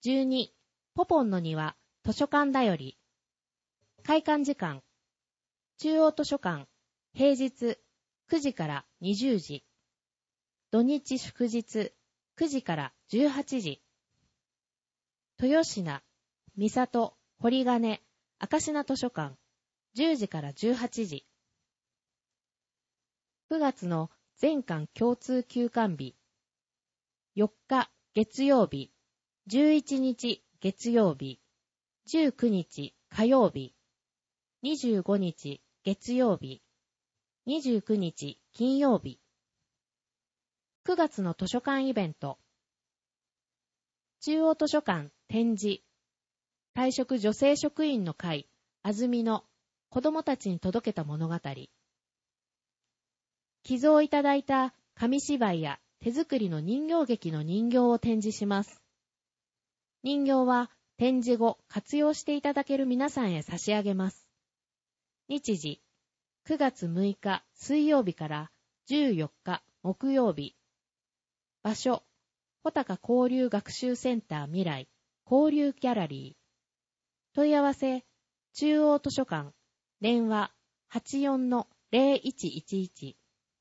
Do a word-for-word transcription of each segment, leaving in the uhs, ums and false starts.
じゅうに、ポポンの庭、図書館だより。開館時間、中央図書館、平日くじからにじゅうじ。土日祝日くじからじゅうはちじ。豊品、三郷、堀金、赤品図書館、じゅうじからじゅうはちじ。くがつの全館共通休館日。よっか月曜日、じゅういちにち月曜日、じゅうくにち火曜日、にじゅうごにち月曜日、にじゅうくにち金曜日。くがつの図書館イベント。中央図書館展示。退職女性職員の会、あずみの子どもたちに届けた物語。寄贈いただいた紙芝居や手作りの人形劇の人形を展示します。人形は展示後活用していただける皆さんへ差し上げます。日時、くがつむいか水曜日からじゅうよっか木曜日。場所、穂高交流学習センター未来交流ギャラリー。問い合わせ、中央図書館、電話 はちよんのゼロいちいちいち。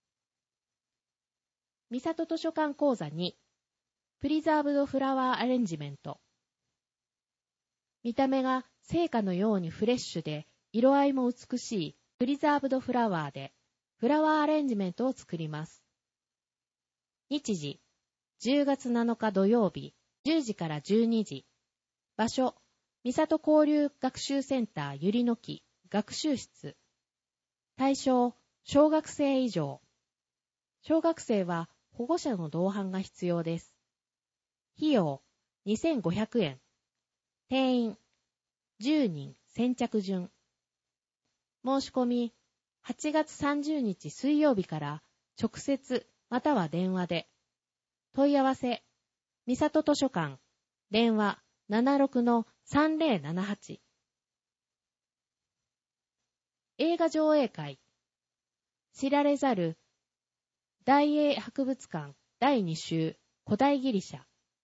三郷図書館講座に、プリザーブドフラワーアレンジメント。見た目が生花のようにフレッシュで、色合いも美しいプリザーブドフラワーで、フラワーアレンジメントを作ります。日時、じゅうがつなのか土曜日、じゅうじからじゅうにじ。場所、三郷交流学習センターゆりの木学習室。対象、小学生以上。小学生は保護者の同伴が必要です。費用、にせんごひゃくえん。定員、じゅうにん先着順。申し込み、はちがつさんじゅうにち水曜日から直接または電話で。問い合わせ、三郷図書館、電話 ななろくのさんぜろななはち。映画上映会、知られざる大英博物館だいに週古代ギリシャ。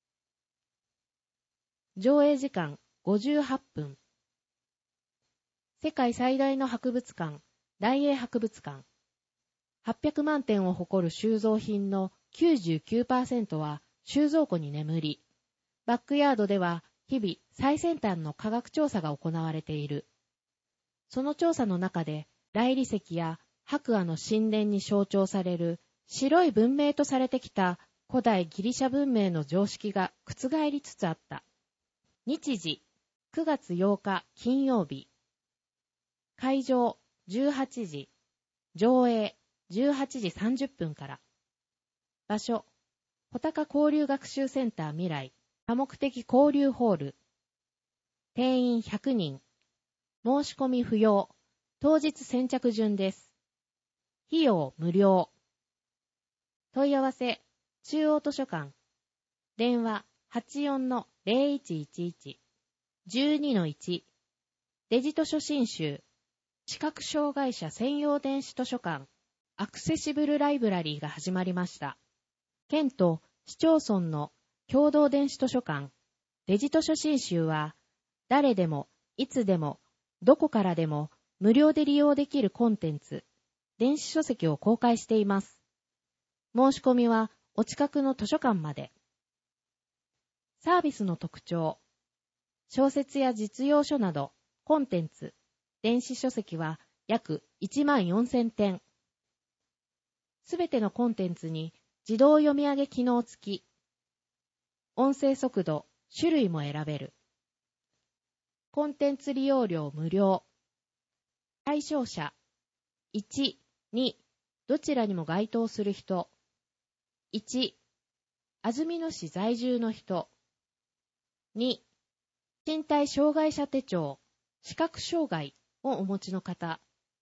上映時間ごじゅうはっぷん。世界最大の博物館、大英博物館。はっぴゃくまんてんを誇る収蔵品の きゅうじゅうきゅうパーセント は収蔵庫に眠り、バックヤードでは日々最先端の科学調査が行われている。その調査の中で、大理石や白亜の神殿に象徴される白い文明とされてきた古代ギリシャ文明の常識が覆りつつあった。日時、くがつようか金曜日。会場じゅうはちじ、上映じゅうはちじさんじゅっぷんから。場所、穂高交流学習センター未来多目的交流ホール。定員ひゃくにん。申し込み不要。当日先着順です。費用無料。問い合わせ、中央図書館。電話 はちよんのゼロいちいちいち。じゅうにのいち。デジ図書新集。視覚障害者専用電子図書館。アクセシブルライブラリーが始まりました。県と市町村の共同電子図書館。デジ図書新集は、誰でも、いつでも、どこからでも、無料で利用できるコンテンツ、電子書籍を公開しています。申し込みは、お近くの図書館まで。サービスの特徴。小説や実用書など、コンテンツ、電子書籍は約いちまんよんせんてん。すべてのコンテンツに自動読み上げ機能付き。音声速度、種類も選べる。コンテンツ利用料無料。対象者。いち、に、どちらにも該当する人。いち、安曇野市在住の人。に、身体障害者手帳、視覚障害をお持ちの方。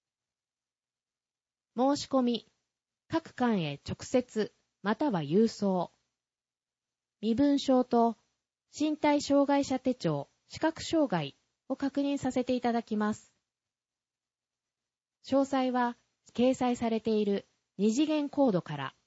申し込み、各館へ直接または郵送。身分証と身体障害者手帳、視覚障害を確認させていただきます。詳細は掲載されている二次元コードから。